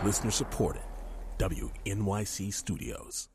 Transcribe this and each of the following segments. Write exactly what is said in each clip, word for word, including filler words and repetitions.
Listener supported. W N Y C Studios.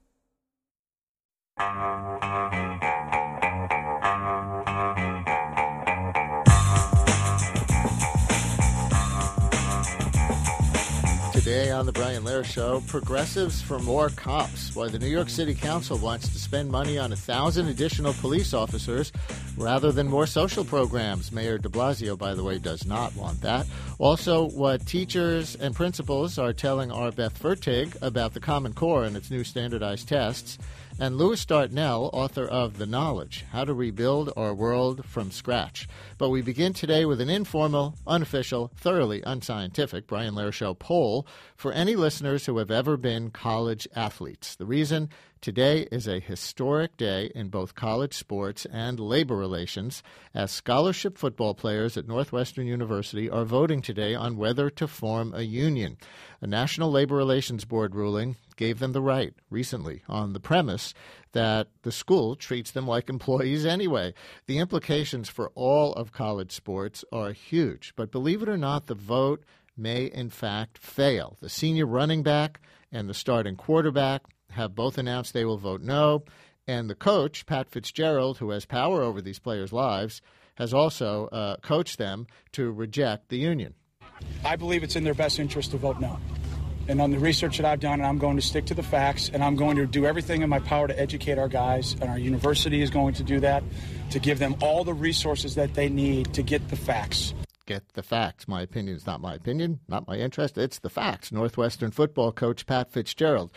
Today on the Brian Lehrer Show, progressives for more cops. Why the New York City Council wants to spend money on a thousand additional police officers rather than more social programs. Mayor de Blasio, by the way, does not want that. Also, what teachers and principals are telling our Beth Fertig about the Common Core and its new standardized tests. And Louis Dartnell, author of The Knowledge, How to Rebuild Our World from Scratch. But we begin today with an informal, unofficial, thoroughly unscientific Brian Lehrer Show poll for any listeners who have ever been college athletes. The reason today is a historic day in both college sports and labor relations, as scholarship football players at Northwestern University are voting today on whether to form a union. A National Labor Relations Board ruling gave them the right recently on the premise that the school treats them like employees anyway. The implications for all of college sports are huge, but believe it or not, the vote may in fact fail. The senior running back and the starting quarterback have both announced they will vote no, and the coach, Pat Fitzgerald, who has power over these players' lives, has also uh, coached them to reject the union. I believe it's in their best interest to vote no. And on the research that I've done, I'm going to stick to the facts, and I'm going to do everything in my power to educate our guys, and our university is going to do that, to give them all the resources that they need to get the facts. Get the facts. My opinion is not my opinion, not my interest. It's the facts. Northwestern football coach Pat Fitzgerald.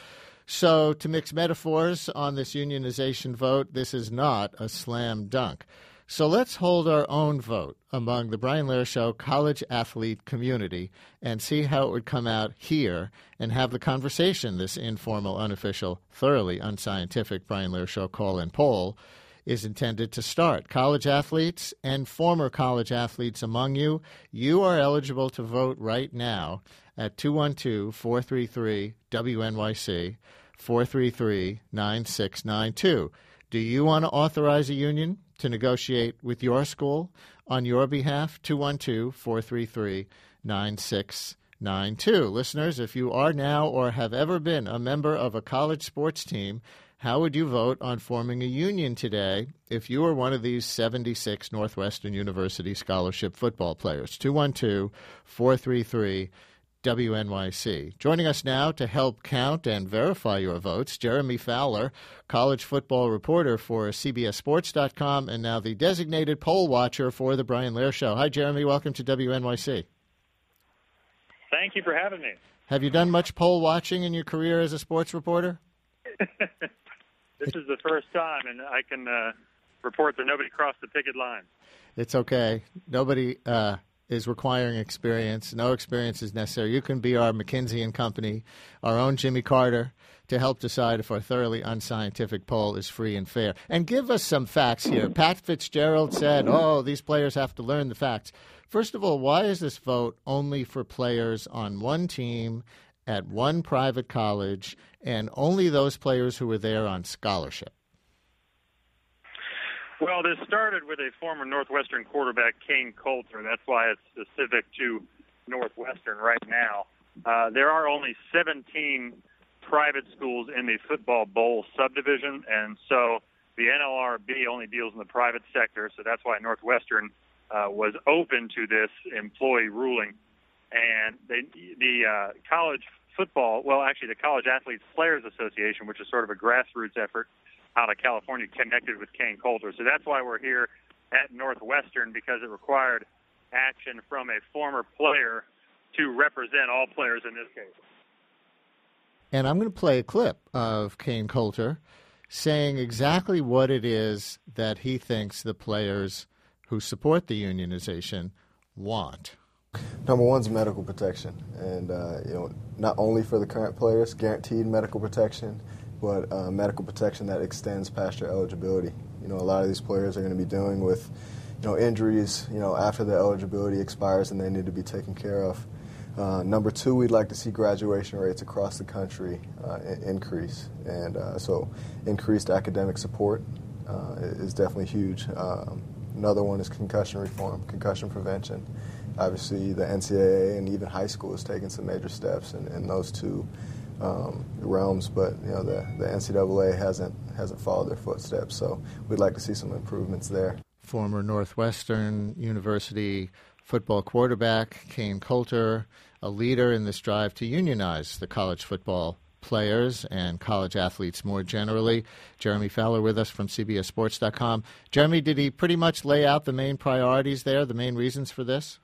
So to mix metaphors on this unionization vote, this is not a slam dunk. So let's hold our own vote among the Brian Lehrer Show college athlete community and see how it would come out here and have the conversation this informal, unofficial, thoroughly unscientific Brian Lehrer Show call-in poll is intended to start. College athletes and former college athletes among you, you are eligible to vote right now at two one two, four three three, W N Y C, four three three, nine six nine two. Do you want to authorize a union to negotiate with your school on your behalf? two one two, four three three, nine six nine two. Listeners, if you are now or have ever been a member of a college sports team, how would you vote on forming a union today if you were one of these seventy-six Northwestern University scholarship football players? two one two, four three three, W N Y C. Joining us now to help count and verify your votes, Jeremy Fowler, college football reporter for C B S Sports dot com and now the designated poll watcher for the Brian Lehrer Show. Hi, Jeremy. Welcome to W N Y C. Thank you for having me. Have you done much poll watching in your career as a sports reporter? This is the first time, and I can uh, report that nobody crossed the picket line. It's okay. Nobody uh, is requiring experience. No experience is necessary. You can be our McKinsey and Company, our own Jimmy Carter, to help decide if our thoroughly unscientific poll is free and fair. And give us some facts here. Pat Fitzgerald said, oh, these players have to learn the facts. First of all, why is this vote only for players on one team at one private college and only those players who were there on scholarship? Well, this started with a former Northwestern quarterback, Kane Coulter. That's why it's specific to Northwestern right now. Uh, there are only seventeen private schools in the football bowl subdivision, and so the N L R B only deals in the private sector, so that's why Northwestern uh, was open to this employee ruling. And they, the uh, college football, well, actually the College Athletes Players Association, which is sort of a grassroots effort out of California, connected with Kane Coulter. So that's why we're here at Northwestern, because it required action from a former player to represent all players in this case. And I'm going to play a clip of Kane Coulter saying exactly what it is that he thinks the players who support the unionization want. Number one is medical protection, and uh, you know, not only for the current players, guaranteed medical protection, but uh, medical protection that extends past your eligibility. You know, a lot of these players are going to be dealing with, you know, injuries, you know, after their eligibility expires, and they need to be taken care of. Uh, number two, we'd like to see graduation rates across the country uh, increase, and uh, so increased academic support uh, is definitely huge. Um, another one is concussion reform, concussion prevention. obviously the N C double A and even high school is taking some major steps in, in those two um, realms, but you know the, the N C double A hasn't hasn't followed their footsteps, so we'd like to see some improvements there. Former Northwestern University football quarterback Kane Coulter, a leader in this drive to unionize the college football players and college athletes more generally. Jeremy Fowler with us from C B S Sports dot com. Jeremy, did he pretty much lay out the main priorities there, the main reasons for this?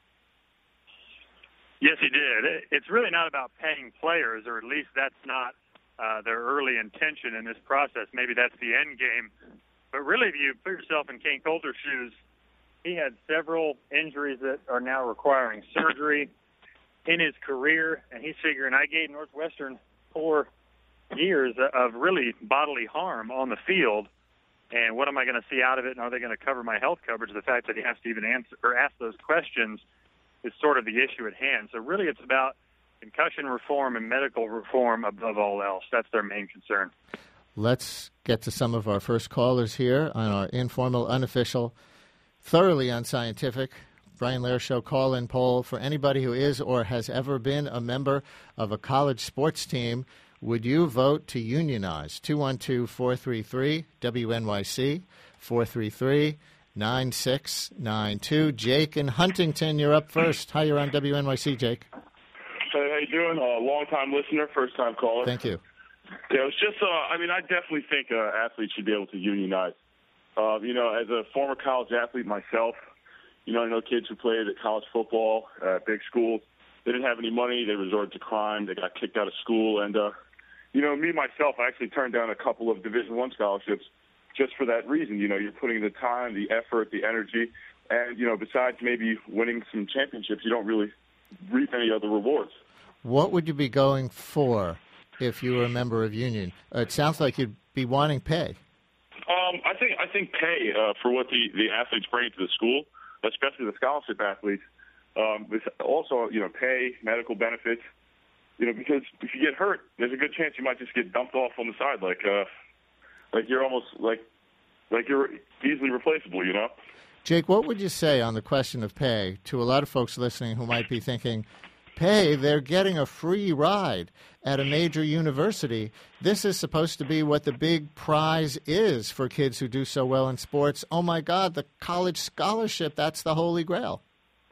Yes, he did. It's really not about paying players, or at least that's not uh, their early intention in this process. Maybe that's the end game. But really, if you put yourself in Kane Coulter's shoes, he had several injuries that are now requiring surgery in his career, and he's figuring, I gave Northwestern four years of really bodily harm on the field, and what am I going to see out of it, and are they going to cover my health coverage? The fact that he has to even answer or ask those questions is sort of the issue at hand. So really it's about concussion reform and medical reform above all else. That's their main concern. Let's get to some of our first callers here on our informal, unofficial, thoroughly unscientific Brian Lehrer Show call-in poll for anybody who is or has ever been a member of a college sports team. Would you vote to unionize? two one two, four three three, W N Y C, four three three, nine six nine two. Jake in Huntington, you're up first. Hi, you're on W N Y C, Jake. Hey, how you doing? A uh, long-time listener, first-time caller. Thank you. Yeah, it was just, uh, I mean, I definitely think uh, athletes should be able to unionize. Uh, you know, as a former college athlete myself, you know, I know kids who played at college football, uh, big schools. They didn't have any money. They resorted to crime. They got kicked out of school. And, uh, you know, me, myself, I actually turned down a couple of Division I scholarships just for that reason. You know, you're putting the time, the effort, the energy, and, you know, besides maybe winning some championships, you don't really reap any other rewards. What would you be going for if you were a member of union? Uh, it sounds like you'd be wanting pay. Um, I think I think pay uh, for what the, the athletes bring to the school, especially the scholarship athletes. Um, with also, you know, pay, medical benefits. You know, because if you get hurt, there's a good chance you might just get dumped off on the side, like uh, like you're almost like like you're easily replaceable. You know. Jake, what would you say on the question of pay to a lot of folks listening who might be thinking, pay, they're getting a free ride at a major university. This is supposed to be what the big prize is for kids who do so well in sports. Oh, my God, the college scholarship, that's the holy grail.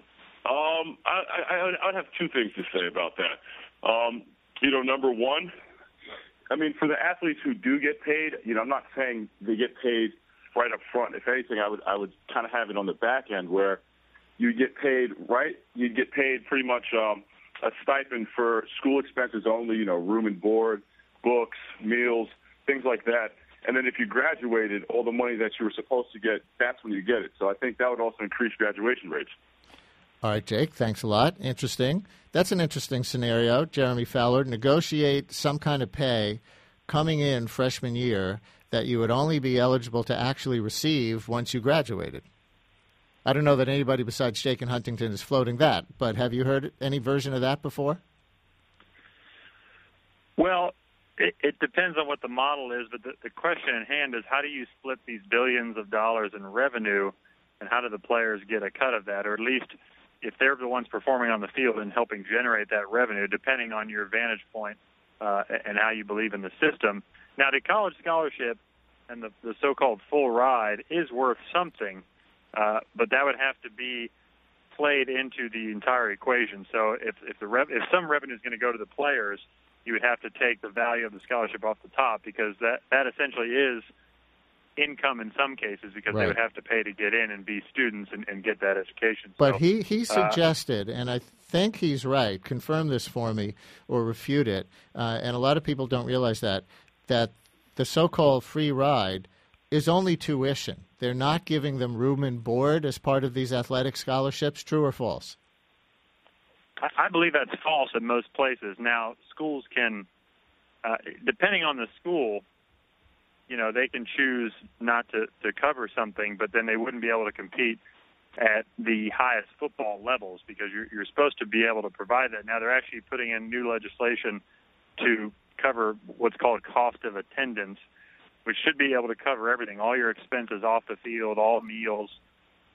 Um, I, I, I'd have two things to say about that. Um, you know, number one, I mean, for the athletes who do get paid, you know, I'm not saying they get paid right up front. If anything, I would I would kind of have it on the back end where you get paid, right? You'd get paid pretty much um, a stipend for school expenses only, you know, room and board, books, meals, things like that. And then if you graduated, all the money that you were supposed to get, that's when you get it. So I think that would also increase graduation rates. All right, Jake, thanks a lot. Interesting. That's an interesting scenario. Jeremy Fowler, negotiate some kind of pay coming in freshman year that you would only be eligible to actually receive once you graduated. I don't know that anybody besides Jake in Huntington is floating that, but have you heard any version of that before? Well, it, it depends on what the model is, but the, the question at hand is how do you split these billions of dollars in revenue, and how do the players get a cut of that, or at least if they're the ones performing on the field and helping generate that revenue, depending on your vantage point uh, and how you believe in the system. Now, the college scholarship and the, the so-called full ride is worth something, uh, but that would have to be played into the entire equation. So if if the rev- if some revenue is going to go to the players, you would have to take the value of the scholarship off the top, because that, that essentially is income in some cases, because right. they would have to pay to get in and be students and, and get that education. But so, he, he suggested, uh, and I think he's right, confirm this for me or refute it, uh, and a lot of people don't realize that, that the so-called free ride is only tuition. They're not giving them room and board as part of these athletic scholarships. True or false? I, I believe that's false in most places. Now, schools can, uh, depending on the school, you know, they can choose not to, to cover something, but then they wouldn't be able to compete at the highest football levels, because you're, you're supposed to be able to provide that. Now, they're actually putting in new legislation to cover what's called cost of attendance, which should be able to cover everything, all your expenses off the field, all meals,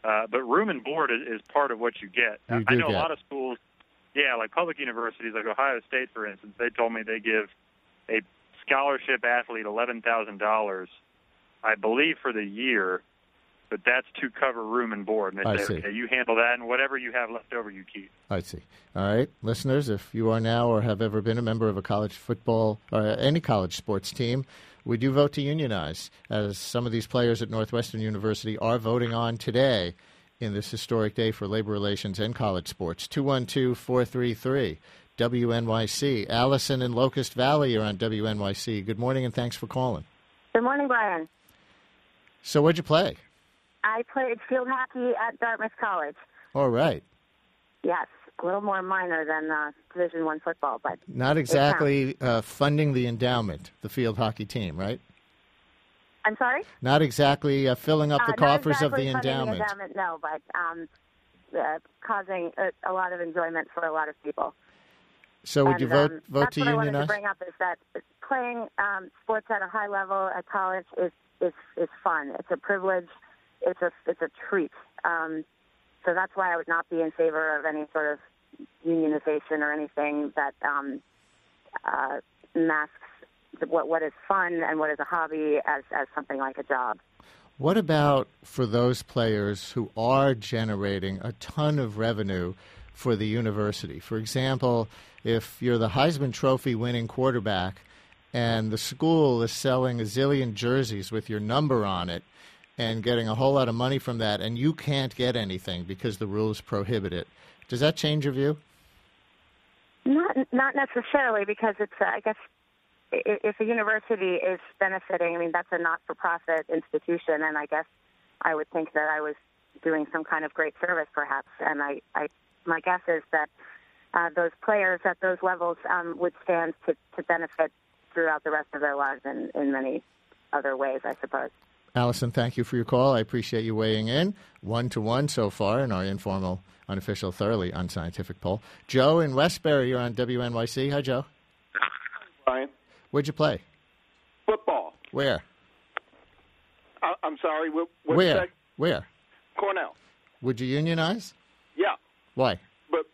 Uh, but room and board is, is part of what you get. You I do know get. a lot of schools, yeah, like public universities, like Ohio State, for instance, they told me they give a scholarship athlete eleven thousand dollars, I believe, for the year, but that's to cover room and board. And they I say, see. okay, you handle that, and whatever you have left over, you keep. I see. All right, listeners, if you are now or have ever been a member of a college football or any college sports team, would you vote to unionize, as some of these players at Northwestern University are voting on today in this historic day for labor relations and college sports? two one two, four three three, W N Y C. Allison in Locust Valley, you're on W N Y C. Good morning, and thanks for calling. Good morning, Brian. So where'd you play? I played field hockey at Dartmouth College. All right. Yes, a little more minor than uh, Division One football, but Not exactly uh, funding the endowment, the field hocky team, right? I'm sorry? Not exactly uh, filling up the Uh, coffers not of the exactly funding endowment. The endowment, no, but um, uh, causing a, a lot of enjoyment for a lot of people. So would and, you vote um, vote that's to what I wanted unionize? to bring up is that playing um, sports at a high level at college is is is fun. It's a privilege. It's a it's a treat. Um, so that's why I would not be in favor of any sort of unionization or anything that um, uh, masks what what is fun and what is a hobby as as something like a job. What about for those players who are generating a ton of revenue for the university? For example, if you're the Heisman Trophy winning quarterback and the school is selling a zillion jerseys with your number on it and getting a whole lot of money from that, and you can't get anything because the rules prohibit it, does that change your view? Not not necessarily, because it's uh, I guess i- if a university is benefiting, I mean that's a not-for-profit institution, and I guess I would think that I was doing some kind of great service, perhaps. And I, I my guess is that uh, those players at those levels um, would stand to, to benefit throughout the rest of their lives in, in many other ways, I suppose. Allison, thank you for your call. I appreciate you weighing in. One to one so far in our informal, unofficial, thoroughly unscientific poll. Joe in Westbury, you're on W N Y C. Hi, Joe. Brian. Where'd you play? Football. Where? I, I'm sorry. What, what Where? sec- Where? Cornell. Would you unionize? Yeah, Why? but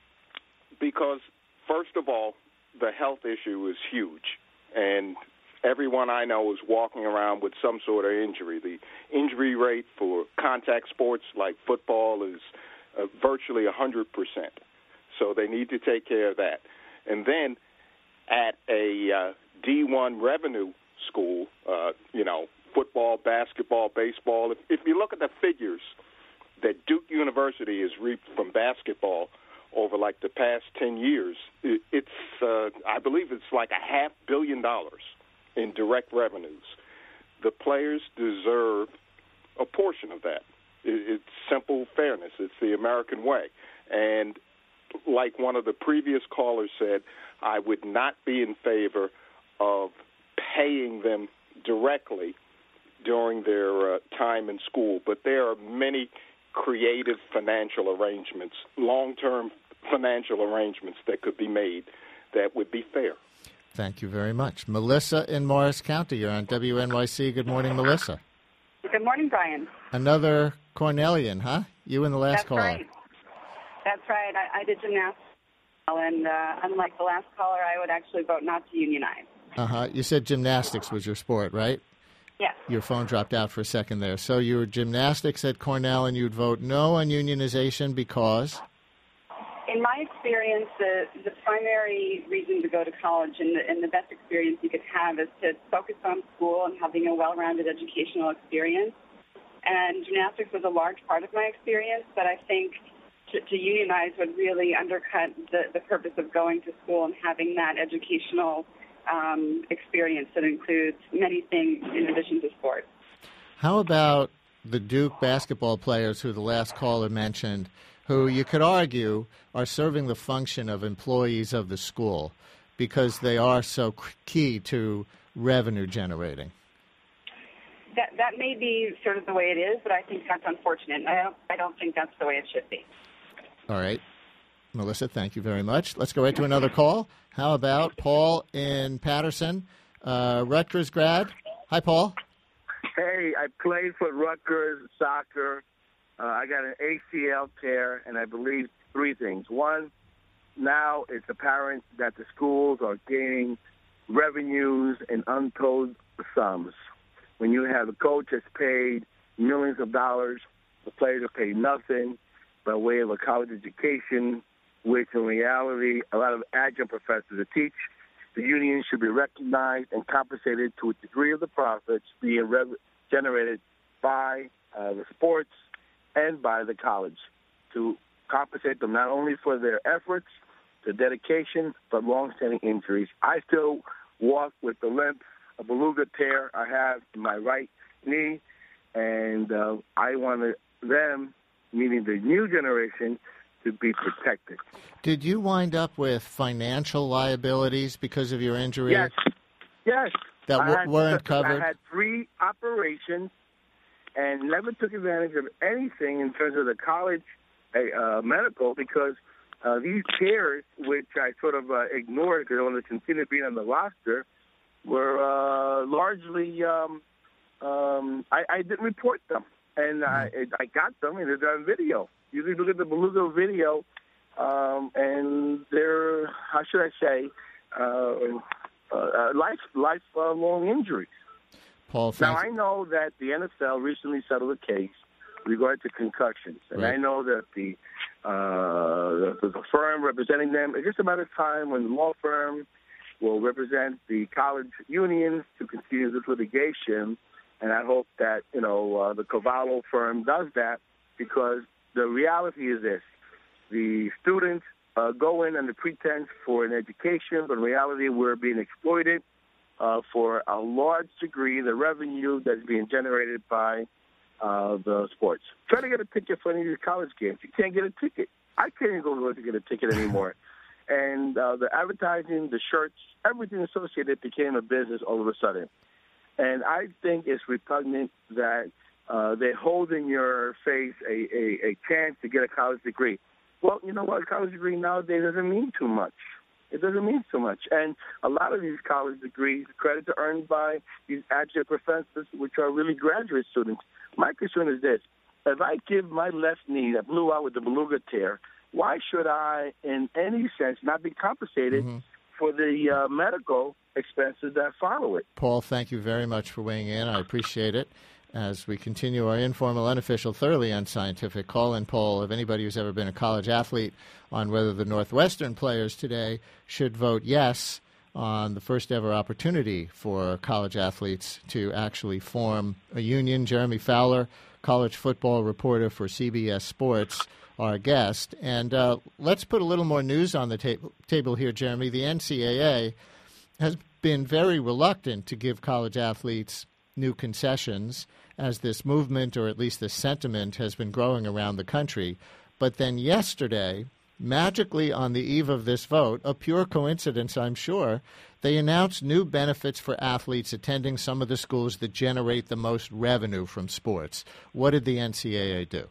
because first of all, the health issue is huge, and everyone I know is walking around with some sort of injury. The injury rate for contact sports like football is uh, virtually one hundred percent. So they need to take care of that. And then at a uh, D one revenue school, uh, you know, football, basketball, baseball, if, if you look at the figures that Duke University has reaped from basketball over like the past ten years, it, it's, uh, I believe it's like a half billion dollars in direct revenues. The players deserve a portion of that. It, it's simple fairness. It's the American way. And like one of the previous callers said, I would not be in favor of paying them directly during their uh, time in school. But there are many creative financial arrangements, long-term financial arrangements that could be made that would be fair. Thank you very much. Melissa in Morris County, you're on W N Y C. Good morning, Melissa. Good morning, Brian. Another Cornellian, huh? You in the last That's caller. right. That's right. I, I did gymnastics, and uh, unlike the last caller, I would actually vote not to unionize. Uh-huh. You said gymnastics was your sport, right? Yes. Your phone dropped out for a second there. So you were gymnastics at Cornell, and you'd vote no on unionization because? In my experience, the, the primary reason to go to college and the, and the best experience you could have is to focus on school and having a well-rounded educational experience. And gymnastics was a large part of my experience, but I think to, to unionize would really undercut the, the purpose of going to school and having that educational um, experience that includes many things in addition to sports. How about the Duke basketball players who the last caller mentioned, who you could argue are serving the function of employees of the school because they are so key to revenue generating? That that may be sort of the way it is, but I think that's unfortunate. I don't, I don't think that's the way it should be. All right. Melissa, thank you very much. Let's go right to another call. How about Paul in Patterson, uh, Rutgers grad? Hi, Paul. Hey, I played for Rutgers soccer. uh, I got an A C L tear, and I believe three things. One, now it's apparent that the schools are gaining revenues in untold sums. When you have a coach that's paid millions of dollars, the players are paid nothing by way of a college education, which in reality a lot of adjunct professors that teach. The union should be recognized and compensated to a degree of the profits being rev- generated by uh, the sports and by the college to compensate them not only for their efforts, their dedication, but long-standing injuries. I still walk with the limp, a beluga tear I have in my right knee, and uh, I want them, meaning the new generation, to be protected. Did you wind up with financial liabilities because of your injury? Yes, yes. That w- I had, weren't covered? I had three operations and never took advantage of anything in terms of the college uh, medical because uh, these tears, which I sort of uh, ignored because I wanted to continue being on the roster, were uh, largely, um, um, I, I didn't report them. And mm-hmm. I, I got them, and they're on video. You can look at the beluga video, um, and they're, how should I say, uh, uh, life, lifelong uh, injuries. Paul, now, I know that the N F L recently settled a case regarding to concussions, and right. I know that the, uh, the the firm representing them, it's just a matter of time when the law firm will represent the college unions to continue this litigation, and I hope that, you know, uh, the Cavallo firm does that because the reality is this. The students uh, go in under pretense for an education, but in reality we're being exploited uh, for a large degree, the revenue that's being generated by uh, the sports. Try to get a ticket for any of these college games. You can't get a ticket. I can't even go to get a ticket anymore. And uh, the advertising, the shirts, everything associated became a business all of a sudden. And I think it's repugnant that uh, they hold in your face a, a, a chance to get a college degree. Well, you know what? A college degree nowadays doesn't mean too much. It doesn't mean so much. And a lot of these college degrees, credits are earned by these adjunct professors, which are really graduate students. My concern is this. If I give my left knee that blew out with the beluga tear, why should I, in any sense, not be compensated mm-hmm. for the uh, medical expenses that follow it? Paul, thank you very much for weighing in. I appreciate it. As we continue our informal, unofficial, thoroughly unscientific call-in poll of anybody who's ever been a college athlete on whether the Northwestern players today should vote yes on the first ever opportunity for college athletes to actually form a union. Jeremy Fowler, college football reporter for C B S Sports, our guest. And uh, let's put a little more news on the ta- table here, Jeremy. The N C double A has been very reluctant to give college athletes new concessions as this movement, or at least this sentiment, has been growing around the country. But then yesterday, magically on the eve of this vote, a pure coincidence, I'm sure, they announced new benefits for athletes attending some of the schools that generate the most revenue from sports. What did the N C double A do?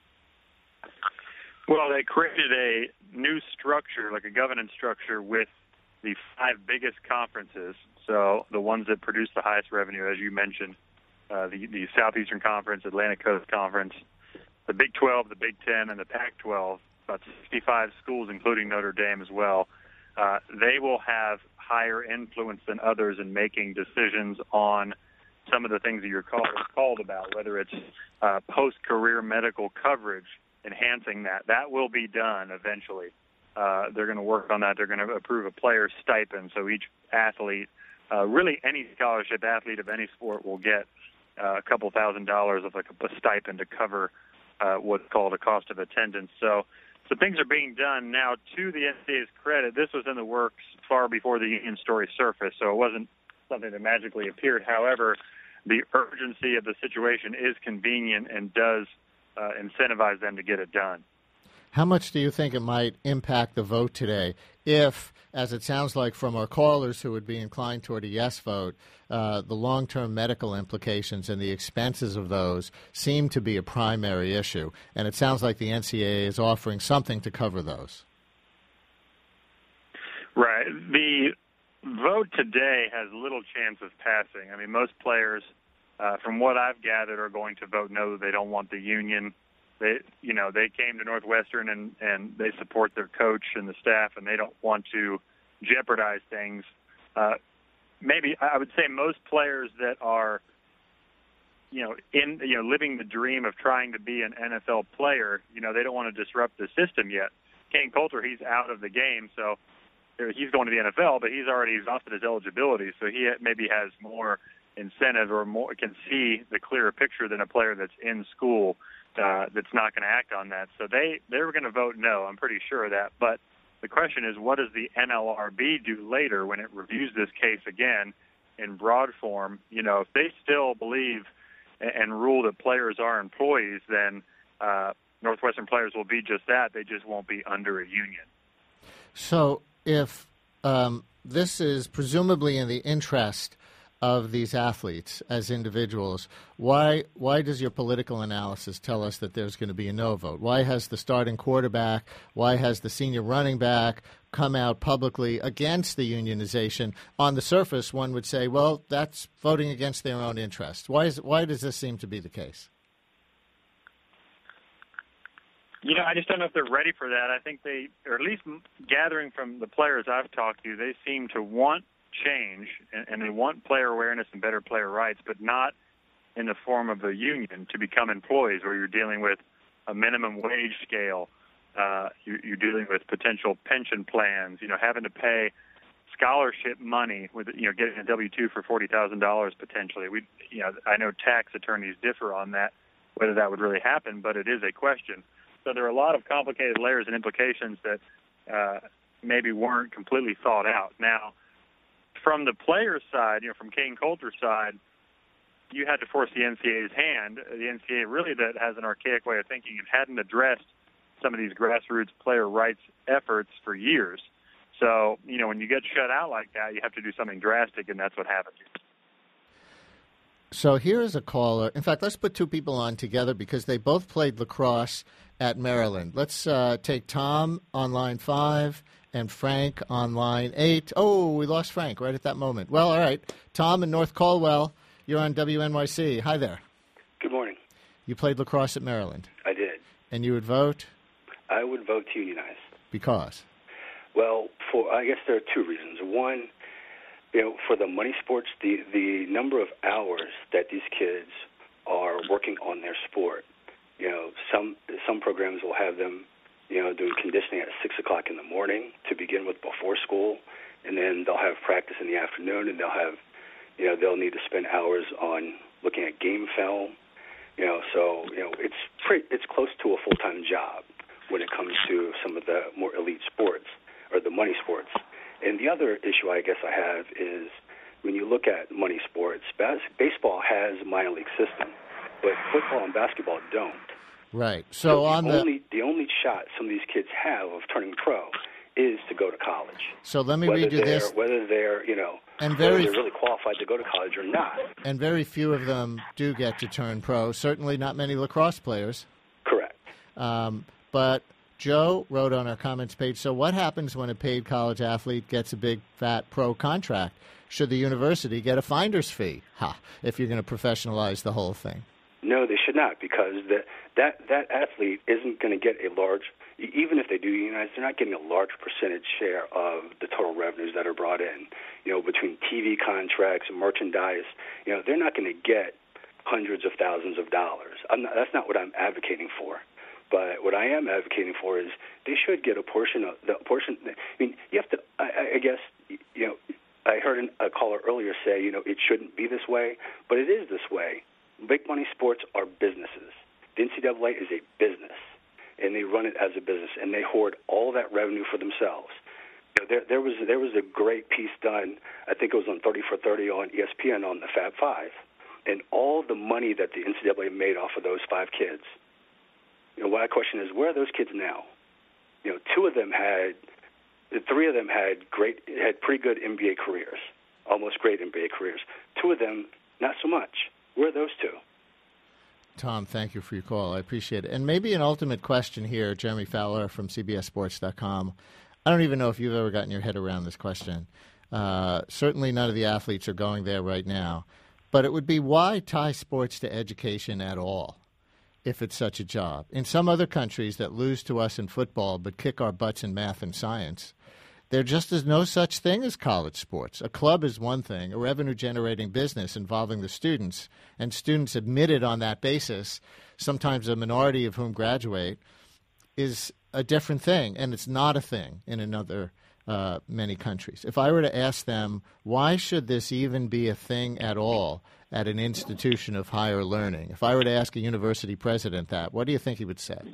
Well, they created a new structure, like a governance structure, with the five biggest conferences, so the ones that produce the highest revenue, as you mentioned, uh, the, the Southeastern Conference, Atlantic Coast Conference, the Big twelve, the Big ten, and the Pac twelve, about sixty-five schools, including Notre Dame as well. Uh, they will have higher influence than others in making decisions on some of the things that you're called, called about, whether it's uh, post-career medical coverage, enhancing that. That will be done eventually. Uh, they're going to work on that. They're going to approve a player's stipend, so each athlete, uh, really any scholarship athlete of any sport, will get uh, a couple thousand dollars of like a stipend to cover uh, what's called a cost of attendance. So, so things are being done now. To the N C double A's credit, this was in the works far before the union story surfaced, so it wasn't something that magically appeared. However, the urgency of the situation is convenient and does uh, incentivize them to get it done. How much do you think it might impact the vote today if, as it sounds like from our callers who would be inclined toward a yes vote, uh, the long-term medical implications and the expenses of those seem to be a primary issue? And it sounds like the N C double A is offering something to cover those. Right. The vote today has little chance of passing. I mean, most players, uh, from what I've gathered, are going to vote no. They don't want the union they, you know, they came to Northwestern and, and they support their coach and the staff, and they don't want to jeopardize things. Uh, maybe I would say most players that are, you know, in you know living the dream of trying to be an N F L player, you know, they don't want to disrupt the system yet. Kane Coulter, he's out of the game, so he's going to the N F L, but he's already exhausted his eligibility, so he maybe has more incentive or more can see the clearer picture than a player that's in school uh, that's not going to act on that. So they they were going to vote no. I'm pretty sure of that. But the question is, what does the N L R B do later when it reviews this case again in broad form? You know, if they still believe and, and rule that players are employees, then uh, Northwestern players will be just that. They just won't be under a union. So if um, this is presumably in the interest of these athletes as individuals, why why does your political analysis tell us that there's going to be a no vote? Why has the starting quarterback, why has the senior running back come out publicly against the unionization? On the surface, one would say, well, that's voting against their own interest. Why is why does this seem to be the case? You know, I just don't know if they're ready for that. I think they, or at least gathering from the players I've talked to, they seem to want change, and, and they want player awareness and better player rights, but not in the form of a union to become employees where you're dealing with a minimum wage scale. Uh, you, you're dealing with potential pension plans, you know, having to pay scholarship money with, you know, getting a W two for forty thousand dollars potentially. We, you know, I know tax attorneys differ on that, whether that would really happen, but it is a question. So there are a lot of complicated layers and implications that uh, maybe weren't completely thought out. Now, from the player's side, you know, from Kane Coulter's side, you had to force the N C A A's hand. The N C A A really that has an archaic way of thinking and hadn't addressed some of these grassroots player rights efforts for years. So, you know, when you get shut out like that, you have to do something drastic, and that's what happened here. So here is a caller. In fact, let's put two people on together because they both played lacrosse at Maryland. Let's uh, take Tom on line five and Frank on line eight. Oh, we lost Frank right at that moment. Well, all right. Tom in North Caldwell, you're on W N Y C. Hi there. Good morning. You played lacrosse at Maryland. I did. And you would vote? I would vote to unionize. Because? Well, for I guess there are two reasons. One, you know, for the money sports, the, the number of hours that these kids are working on their sport, you know, some some programs will have them, you know, doing conditioning at six o'clock in the morning to begin with before school, and then they'll have practice in the afternoon, and they'll have, you know, they'll need to spend hours on looking at game film, you know, so, you know, it's pretty, it's close to a full-time job when it comes to some of the more elite sports or the money sports. And the other issue I guess I have is when you look at money sports, bas- baseball has a minor league system, but football and basketball don't. Right. So, so on the, the only the only shot some of these kids have of turning pro is to go to college. So let me whether read you this. Whether they're, you know, and very, whether they're really qualified to go to college or not. And very few of them do get to turn pro. Certainly not many lacrosse players. Correct. Um, but Joe wrote on our comments page, so what happens when a paid college athlete gets a big, fat pro contract? Should the university get a finder's fee? Ha, if you're going to professionalize the whole thing. No, they should not, because the, that that athlete isn't going to get a large, even if they do unionize, they're not getting a large percentage share of the total revenues that are brought in. You know, between T V contracts and merchandise, you know, they're not going to get hundreds of thousands of dollars. I'm not, that's not what I'm advocating for. But what I am advocating for is they should get a portion of the portion. I mean, you have to. I, I guess you know. I heard a caller earlier say, you know, it shouldn't be this way, but it is this way. Big money sports are businesses. The N C double A is a business, and they run it as a business, and they hoard all that revenue for themselves. You know, there, there was there was a great piece done. I think it was on thirty for thirty on E S P N on the Fab Five, and all the money that the N C double A made off of those five kids. You know, my question is, where are those kids now? You know, two of them had, the three of them had great, had pretty good N B A careers, almost great N B A careers. Two of them, not so much. Where are those two? Tom, thank you for your call. I appreciate it. And maybe an ultimate question here, Jeremy Fowler from C B S Sports dot com. I don't even know if you've ever gotten your head around this question. Uh, certainly none of the athletes are going there right now. But it would be, why tie sports to education at all? if it's such a job. In some other countries that lose to us in football but kick our butts in math and science, there just is no such thing as college sports. A club is one thing, a revenue-generating business involving the students, and students admitted on that basis, sometimes a minority of whom graduate, is a different thing, and it's not a thing in another uh, many countries. If I were to ask them, why should this even be a thing at all at an institution of higher learning? If I were to ask a university president that, what do you think he would say?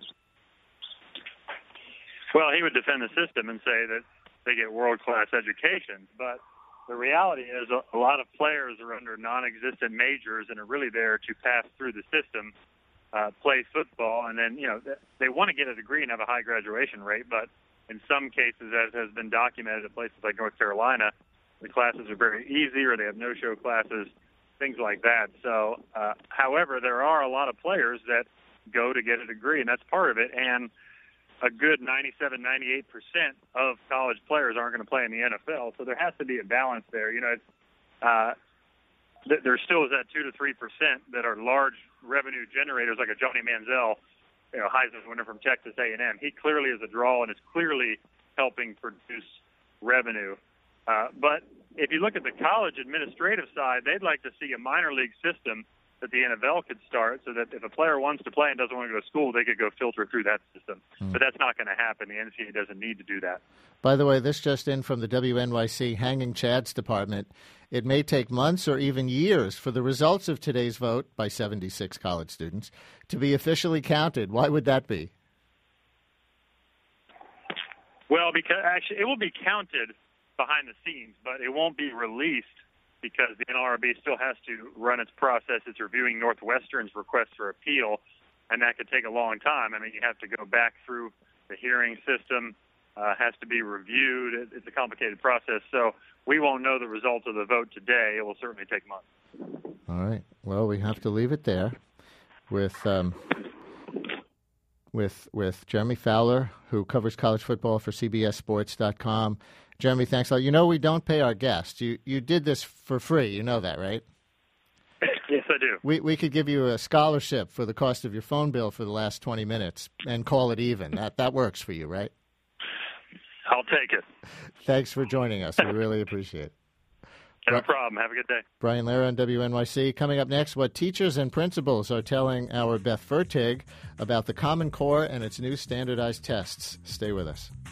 Well, he would defend the system and say that they get world-class education, but the reality is a, a lot of players are under non-existent majors and are really there to pass through the system, uh, play football, and then, you know, they, they want to get a degree and have a high graduation rate, but in some cases, as has been documented at places like North Carolina, the classes are very easy or they have no-show classes, things like that. So, uh, however, there are a lot of players that go to get a degree, and that's part of it, and a good ninety-seven, ninety-eight percent of college players aren't going to play in the N F L, so there has to be a balance there. You know, it's, uh, th- there still is that two to three percent that are large revenue generators, like a Johnny Manziel, you know, Heisman winner from Texas A and M. He clearly is a draw and is clearly helping produce revenue. Uh, but if you look at the college administrative side, they'd like to see a minor league system that the N F L could start so that if a player wants to play and doesn't want to go to school, they could go filter through that system. Mm. But that's not going to happen. The N C double A doesn't need to do that. By the way, this just in from the W N Y C Hanging Chads Department. It may take months or even years for the results of today's vote by seventy-six college students to be officially counted. Why would that be? Well, because actually it will be counted behind the scenes, but it won't be released because the N L R B still has to run its process. It's reviewing Northwestern's request for appeal, and that could take a long time. I mean, you have to go back through the hearing system, uh, has to be reviewed. It's a complicated process. So we won't know the result of the vote today. It will certainly take months. All right. Well, we have to leave it there with um, with with Jeremy Fowler, who covers college football for C B S Sports dot com. Jeremy, thanks a lot. You know we don't pay our guests. You you did this for free. You know that, right? Yes, I do. We we could give you a scholarship for the cost of your phone bill for the last twenty minutes and call it even. That that works for you, right? I'll take it. Thanks for joining us. We really appreciate it. No Bri- problem. Have a good day. Brian Lehrer on W N Y C. Coming up next, what teachers and principals are telling our Beth Fertig about the Common Core and its new standardized tests. Stay with us.